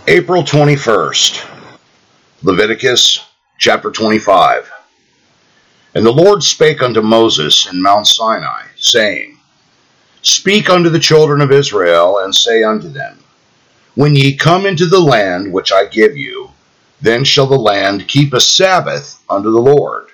April 21st, Leviticus chapter 25. And the Lord spake unto Moses in Mount Sinai, saying, Speak unto the children of Israel, and say unto them, When ye come into the land which I give you, then shall the land keep a Sabbath unto the Lord.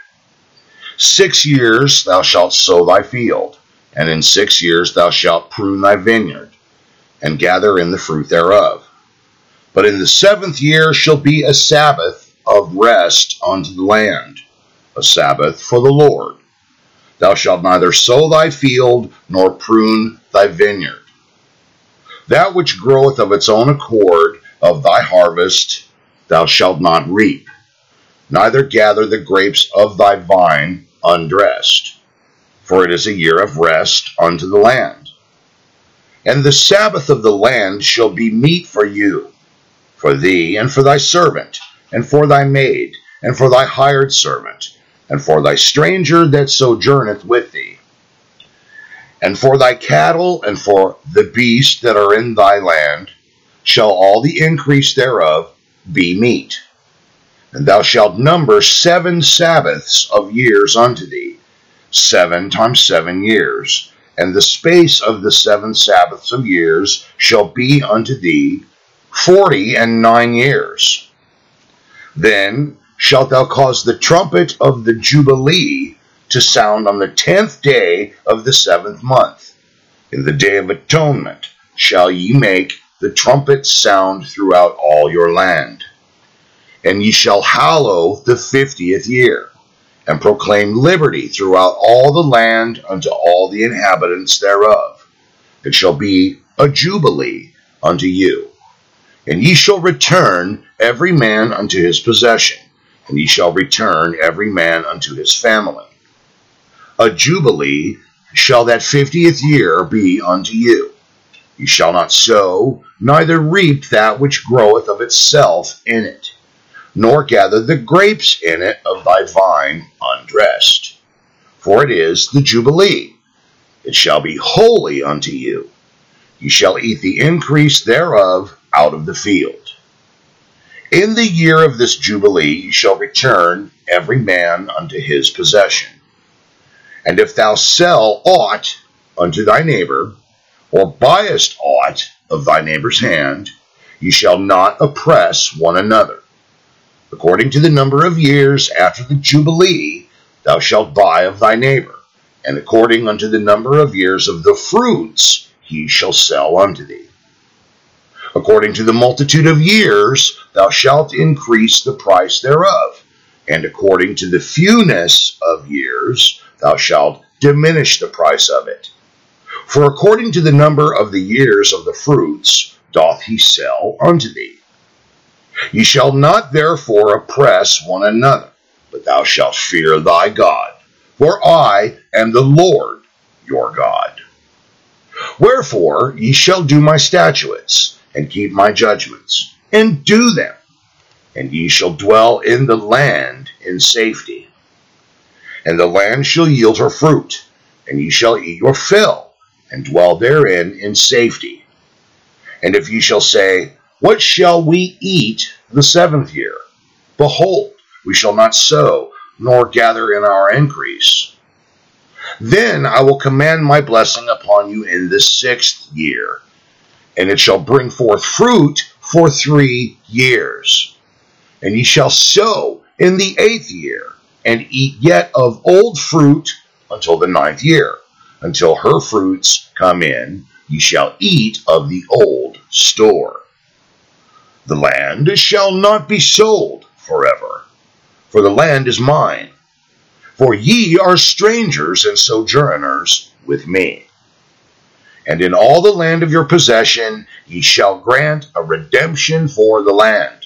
6 years thou shalt sow thy field, and in 6 years thou shalt prune thy vineyard, and gather in the fruit thereof. But in the 7th year shall be a Sabbath of rest unto the land, a Sabbath for the Lord. Thou shalt neither sow thy field, nor prune thy vineyard. That which groweth of its own accord of thy harvest thou shalt not reap, neither gather the grapes of thy vine undressed, for it is a year of rest unto the land. And the Sabbath of the land shall be meat for you, for thee, and for thy servant, and for thy maid, and for thy hired servant, and for thy stranger that sojourneth with thee, and for thy cattle, and for the beasts that are in thy land, shall all the increase thereof be meat. And thou shalt number 7 Sabbaths of years unto thee, 7 times 7 years, and the space of the 7 Sabbaths of years shall be unto thee 49 years. Then shalt thou cause the trumpet of the Jubilee to sound on the 10th day of the 7th month. In the day of atonement shall ye make the trumpet sound throughout all your land. And ye shall hallow the 50th year, and proclaim liberty throughout all the land unto all the inhabitants thereof. It shall be a jubilee unto you. And ye shall return every man unto his possession, and ye shall return every man unto his family. A jubilee shall that 50th year be unto you. Ye shall not sow, neither reap that which groweth of itself in it, nor gather the grapes in it of thy vine undressed. For it is the jubilee. It shall be holy unto you. Ye shall eat the increase thereof out of the field. In the year of this jubilee ye shall return every man unto his possession. And if thou sell aught unto thy neighbor, or buyest aught of thy neighbor's hand, ye shall not oppress one another. According to the number of years after the jubilee thou shalt buy of thy neighbor, and according unto the number of years of the fruits he shall sell unto thee. According to the multitude of years thou shalt increase the price thereof, and according to the fewness of years thou shalt diminish the price of it. For according to the number of the years of the fruits doth he sell unto thee. Ye shall not therefore oppress one another, but thou shalt fear thy God, for I am the Lord your God. Wherefore ye shall do my statutes, and keep my judgments, and do them, and ye shall dwell in the land in safety. And the land shall yield her fruit, and ye shall eat your fill, and dwell therein in safety. And if ye shall say, What shall we eat the 7th year? Behold, we shall not sow, nor gather in our increase. Then I will command my blessing upon you in the 6th year, and it shall bring forth fruit for 3 years. And ye shall sow in the 8th year, and eat yet of old fruit until the 9th year. Until her fruits come in, ye shall eat of the old store. The land shall not be sold forever, for the land is mine. For ye are strangers and sojourners with me. And in all the land of your possession ye shall grant a redemption for the land.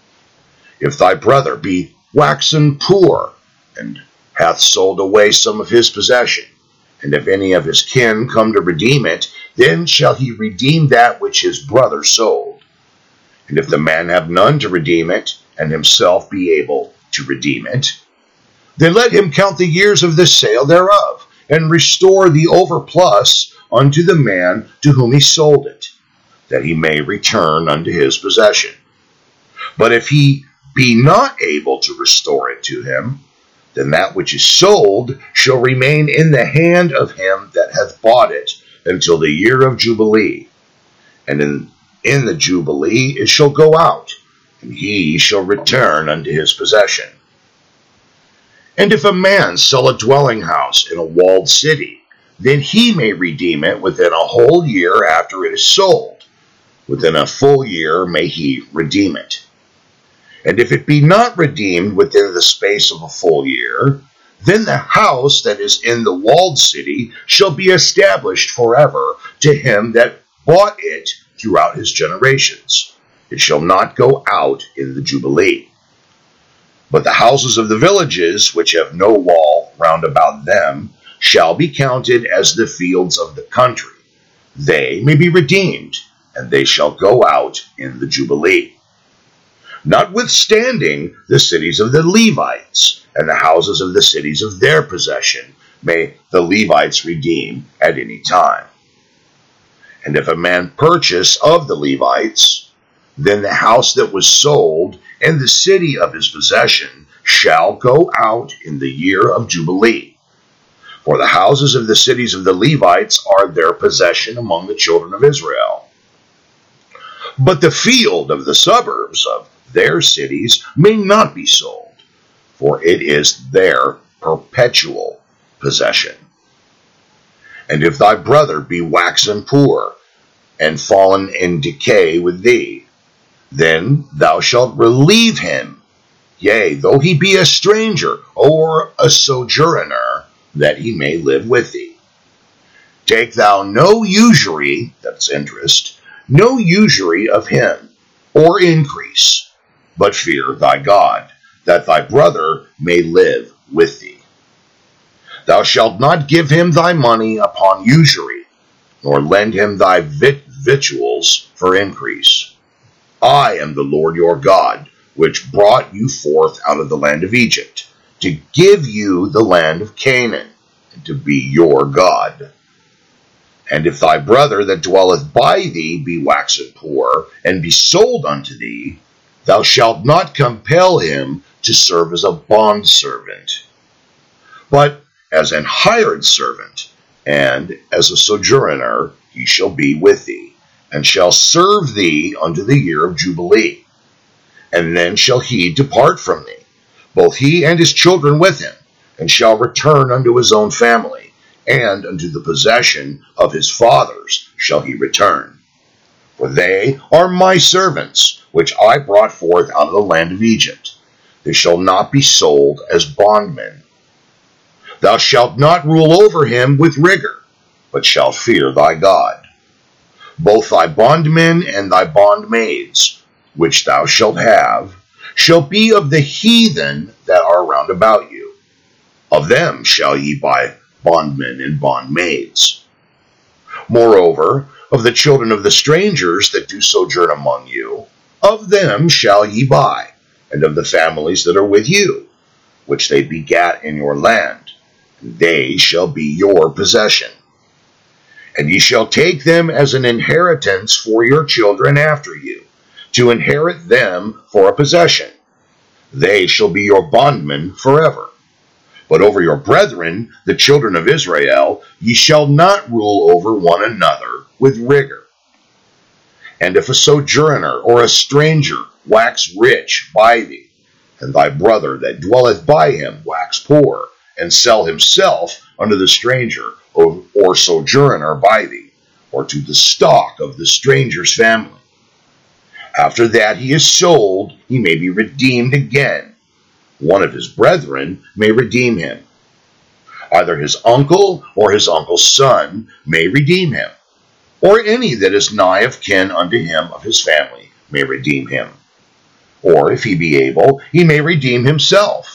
If thy brother be waxen poor, and hath sold away some of his possession, and if any of his kin come to redeem it, then shall he redeem that which his brother sold. And if the man have none to redeem it, and himself be able to redeem it, then let him count the years of the sale thereof, and restore the overplus unto the man to whom he sold it, that he may return unto his possession. But if he be not able to restore it to him, then that which is sold shall remain in the hand of him that hath bought it until the year of Jubilee. And in the Jubilee it shall go out, and he shall return unto his possession. And if a man sell a dwelling house in a walled city, then he may redeem it within a whole year after it is sold. Within a full year may he redeem it. And if it be not redeemed within the space of a full year, then the house that is in the walled city shall be established forever to him that bought it throughout his generations. It shall not go out in the Jubilee. But the houses of the villages, which have no wall round about them, shall be counted as the fields of the country. They may be redeemed, and they shall go out in the Jubilee. Notwithstanding, the cities of the Levites and the houses of the cities of their possession may the Levites redeem at any time. And if a man purchase of the Levites, then the house that was sold and the city of his possession shall go out in the year of Jubilee. For the houses of the cities of the Levites are their possession among the children of Israel. But the field of the suburbs of their cities may not be sold, for it is their perpetual possession. And if thy brother be waxen poor, and fallen in decay with thee, then thou shalt relieve him, yea, though he be a stranger or a sojourner, that he may live with thee. Take thou no usury, that's interest, no usury of him, or increase, but fear thy God, that thy brother may live with thee. Thou shalt not give him thy money upon usury, nor lend him thy victuals for increase. I am the Lord your God, which brought you forth out of the land of Egypt, to give you the land of Canaan, and to be your God. And if thy brother that dwelleth by thee be waxen poor, and be sold unto thee, thou shalt not compel him to serve as a bondservant, but as an hired servant, and as a sojourner he shall be with thee, and shall serve thee unto the year of Jubilee. And then shall he depart from thee, both he and his children with him, and shall return unto his own family, and unto the possession of his fathers shall he return. For they are my servants, which I brought forth out of the land of Egypt. They shall not be sold as bondmen. Thou shalt not rule over him with rigor, but shalt fear thy God. Both thy bondmen and thy bondmaids, which thou shalt have, shall be of the heathen that are round about you. Of them shall ye buy bondmen and bondmaids. Moreover, of the children of the strangers that do sojourn among you, of them shall ye buy, and of the families that are with you, which they begat in your land, and they shall be your possession. And ye shall take them as an inheritance for your children after you, to inherit them for a possession. They shall be your bondmen forever. But over your brethren, the children of Israel, ye shall not rule over one another with rigor. And if a sojourner or a stranger wax rich by thee, and thy brother that dwelleth by him wax poor, and sell himself unto the stranger or sojourner by thee, or to the stock of the stranger's family. After that he is sold, he may be redeemed again. One of his brethren may redeem him. Either his uncle or his uncle's son may redeem him, or any that is nigh of kin unto him of his family may redeem him. Or if he be able, he may redeem himself.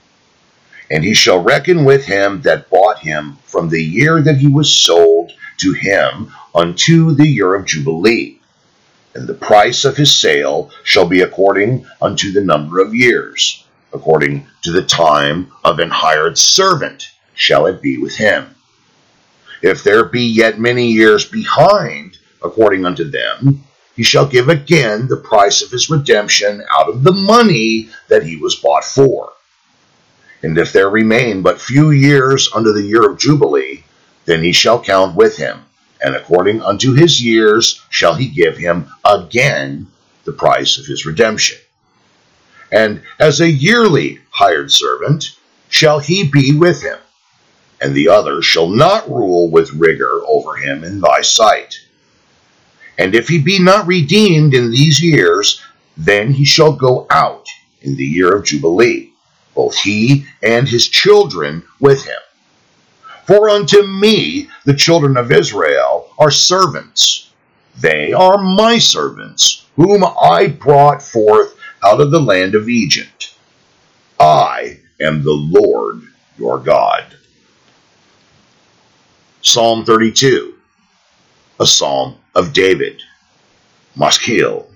And he shall reckon with him that bought him from the year that he was sold to him unto the year of Jubilee. And the price of his sale shall be according unto the number of years, according to the time of an hired servant shall it be with him. If there be yet many years behind, according unto them, he shall give again the price of his redemption out of the money that he was bought for. And if there remain but few years unto the year of Jubilee, then he shall count with him, and according unto his years shall he give him again the price of his redemption. And as a yearly hired servant shall he be with him, and the other shall not rule with rigor over him in thy sight. And if he be not redeemed in these years, then he shall go out in the year of Jubilee, both he and his children with him. For unto me the children of Israel are servants. They are my servants, whom I brought forth out of the land of Egypt. I am the Lord your God. Psalm 32, a psalm of David. Maschil.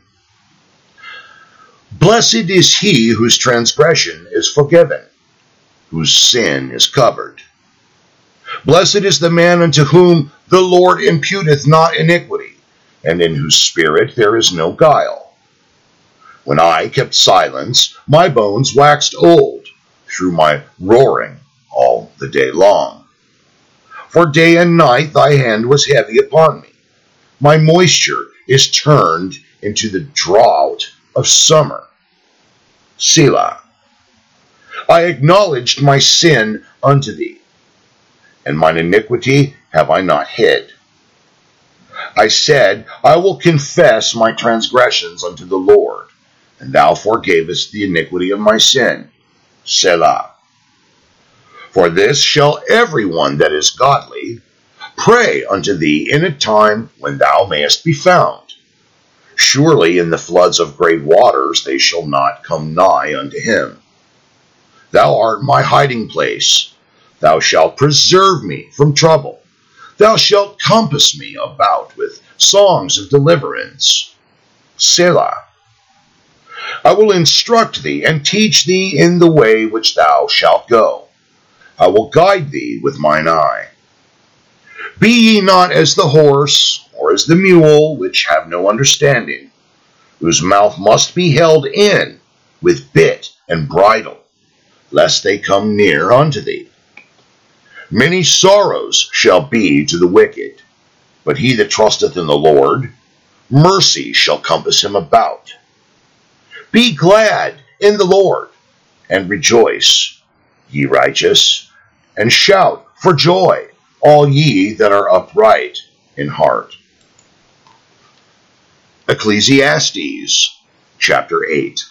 Blessed is he whose transgression is forgiven, whose sin is covered. Blessed is the man unto whom the Lord imputeth not iniquity, and in whose spirit there is no guile. When I kept silence, my bones waxed old, through my roaring all the day long. For day and night thy hand was heavy upon me. My moisture is turned into the drought of summer. Selah. I acknowledged my sin unto thee, and mine iniquity have I not hid. I said, I will confess my transgressions unto the Lord, and thou forgavest the iniquity of my sin. Selah. For this shall every one that is godly pray unto thee in a time when thou mayest be found. Surely in the floods of great waters they shall not come nigh unto him. Thou art my hiding place. Thou shalt preserve me from trouble. Thou shalt compass me about with songs of deliverance. Selah. I will instruct thee and teach thee in the way which thou shalt go. I will guide thee with mine eye. Be ye not as the horse, or as the mule, which have no understanding, whose mouth must be held in with bit and bridle, lest they come near unto thee. Many sorrows shall be to the wicked, but he that trusteth in the Lord, mercy shall compass him about. Be glad in the Lord, and rejoice, ye righteous, and shout for joy, all ye that are upright in heart. Ecclesiastes, chapter 8.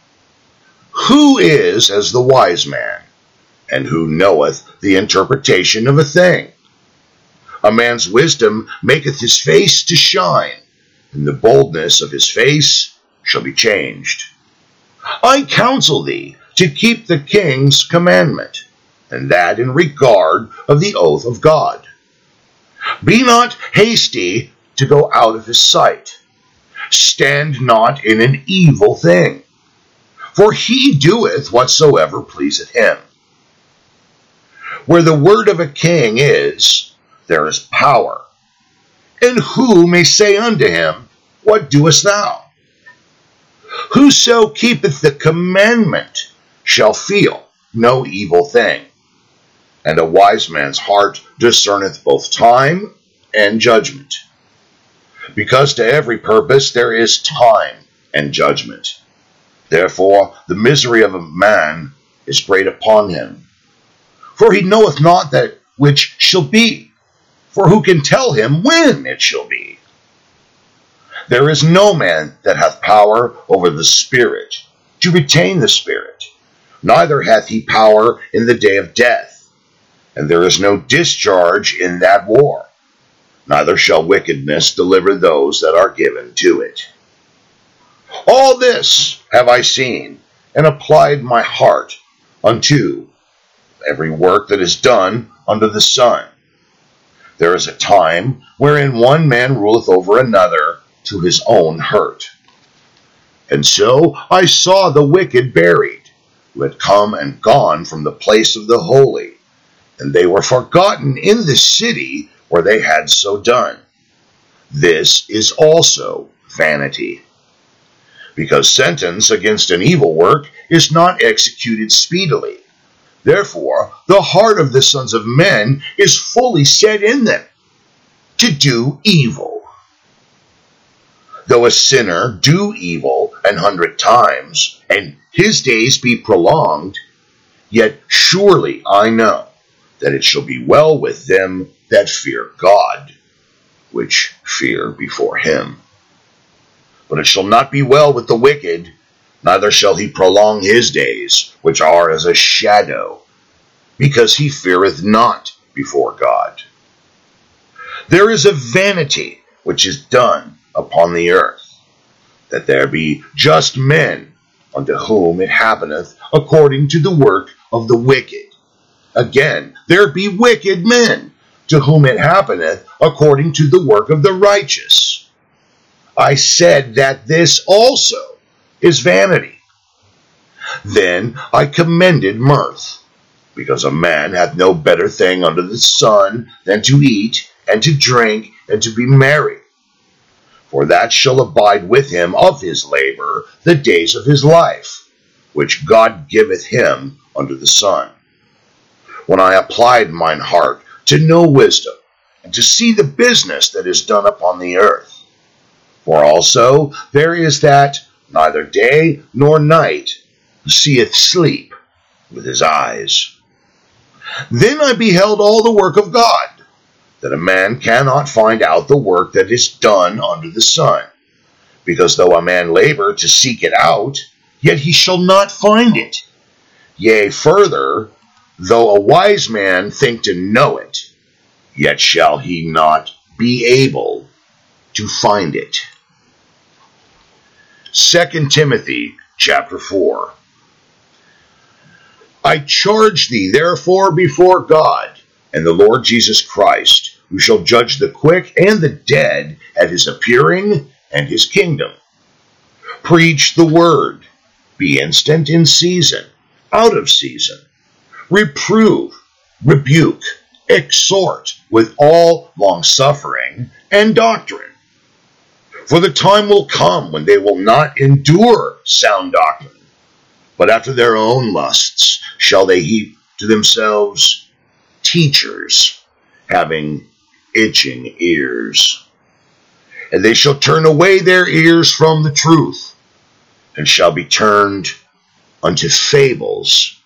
Who is as the wise man, and who knoweth the interpretation of a thing? A man's wisdom maketh his face to shine, and the boldness of his face shall be changed. I counsel thee to keep the king's commandment, and that in regard of the oath of God. Be not hasty to go out of his sight. Stand not in an evil thing, for he doeth whatsoever pleaseth him. Where the word of a king is, there is power. And who may say unto him, What doest thou? Whoso keepeth the commandment shall feel no evil thing. And a wise man's heart discerneth both time and judgment. Because to every purpose there is time and judgment. Therefore the misery of a man is great upon him. For he knoweth not that which shall be. For who can tell him when it shall be? There is no man that hath power over the Spirit, to retain the Spirit. Neither hath he power in the day of death. And there is no discharge in that war. Neither shall wickedness deliver those that are given to it. All this have I seen, and applied my heart unto every work that is done under the sun. There is a time wherein one man ruleth over another to his own hurt. And so I saw the wicked buried, who had come and gone from the place of the holy, and they were forgotten in the city where they had so done. This is also vanity. Because sentence against an evil work is not executed speedily. Therefore, the heart of the sons of men is fully set in them to do evil. Though a sinner do evil 100 times, and his days be prolonged, yet surely I know that it shall be well with them that fear God, which fear before him. But it shall not be well with the wicked, neither shall he prolong his days, which are as a shadow, because he feareth not before God. There is a vanity which is done upon the earth, that there be just men unto whom it happeneth according to the work of the wicked. Again, there be wicked men, to whom it happeneth according to the work of the righteous. I said that this also is vanity. Then I commended mirth, because a man hath no better thing under the sun than to eat and to drink and to be merry. For that shall abide with him of his labor the days of his life, which God giveth him under the sun. When I applied mine heart to know wisdom, and to see the business that is done upon the earth. For also there is that neither day nor night who seeth sleep with his eyes. Then I beheld all the work of God, that a man cannot find out the work that is done under the sun. Because though a man labor to seek it out, yet he shall not find it. Yea, further, though a wise man think to know it, yet shall he not be able to find it. 2 Timothy chapter 4. I charge thee therefore before God and the Lord Jesus Christ, who shall judge the quick and the dead at his appearing and his kingdom. Preach the word, be instant in season, out of season. Reprove, rebuke, exhort with all longsuffering and doctrine. For the time will come when they will not endure sound doctrine, but after their own lusts shall they heap to themselves teachers, having itching ears. And they shall turn away their ears from the truth, and shall be turned unto fables.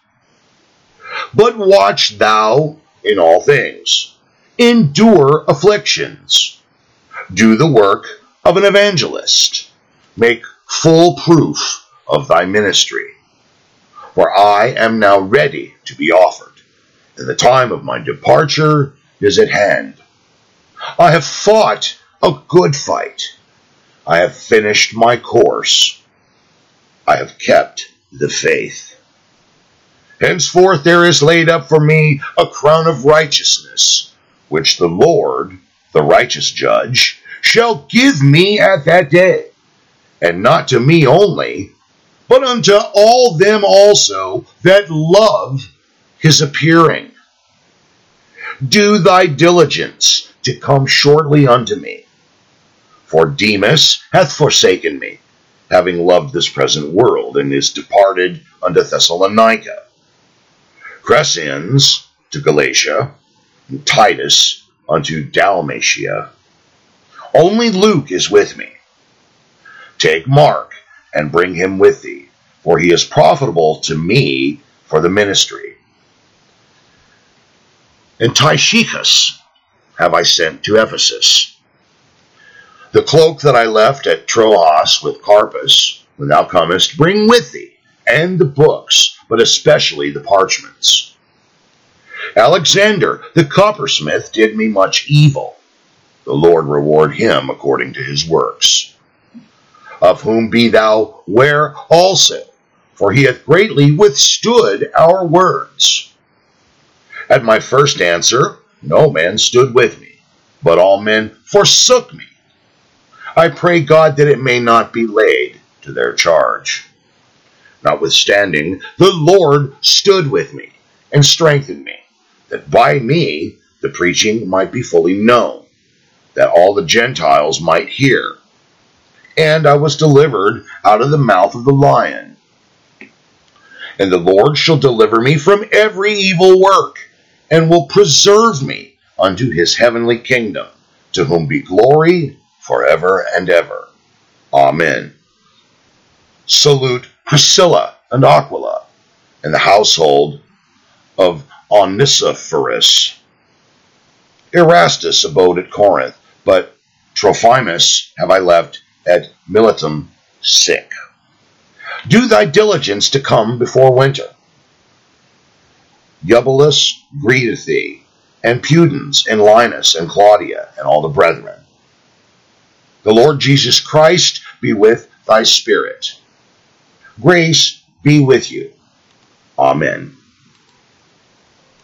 But watch thou in all things, endure afflictions, do the work of an evangelist, make full proof of thy ministry. For I am now ready to be offered, and the time of my departure is at hand. I have fought a good fight. I have finished my course. I have kept the faith. Henceforth there is laid up for me a crown of righteousness, which the Lord, the righteous judge, shall give me at that day, and not to me only, but unto all them also that love his appearing. Do thy diligence to come shortly unto me. For Demas hath forsaken me, having loved this present world, and is departed unto Thessalonica. Crescens to Galatia, and Titus unto Dalmatia. Only Luke is with me. Take Mark, and bring him with thee, for he is profitable to me for the ministry. And Tychicus have I sent to Ephesus. The cloak that I left at Troas with Carpus, when thou comest, bring with thee, and the books, but especially the parchments. Alexander the coppersmith did me much evil. The Lord reward him according to his works. Of whom be thou ware also, for he hath greatly withstood our words. At my first answer, no man stood with me, but all men forsook me. I pray God that it may not be laid to their charge. Notwithstanding, the Lord stood with me and strengthened me, that by me the preaching might be fully known, that all the Gentiles might hear. and I was delivered out of the mouth of the lion. And the Lord shall deliver me from every evil work, and will preserve me unto his heavenly kingdom, to whom be glory forever and ever. Amen. Salute Priscilla and Aquila, and the household of Onesiphorus. Erastus abode at Corinth, but Trophimus have I left at Miletum sick. Do thy diligence to come before winter. Eubulus greeteth thee, and Pudens, and Linus, and Claudia, and all the brethren. The Lord Jesus Christ be with thy spirit. Grace be with you. Amen.